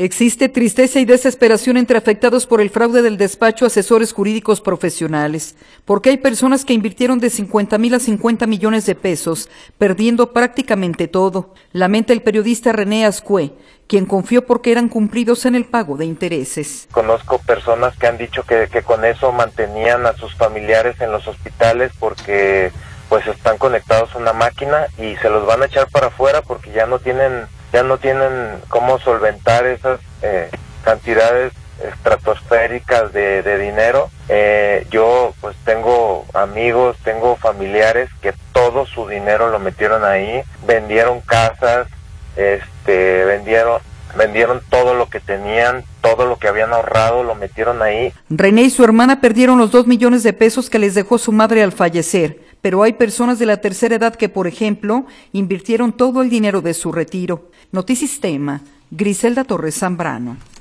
Existe tristeza y desesperación entre afectados por el fraude del despacho Asesores Jurídicos Profesionales, porque hay personas que invirtieron de 50,000 a 50 millones de pesos, perdiendo prácticamente todo. Lamenta el periodista René Azcue, quien confió porque eran cumplidos en el pago de intereses. Conozco personas que han dicho que con eso mantenían a sus familiares en los hospitales porque pues están conectados a una máquina y se los van a echar para afuera porque ya no tienen cómo solventar esas cantidades estratosféricas de dinero. Yo pues tengo amigos, tengo familiares que todo su dinero lo metieron ahí, vendieron casas, vendieron todo lo que tenían, todo lo que habían ahorrado, lo metieron ahí. René y su hermana perdieron los 2 millones de pesos que les dejó su madre al fallecer, pero hay personas de la tercera edad que, por ejemplo, invirtieron todo el dinero de su retiro. Notisistema, Griselda Torres Zambrano.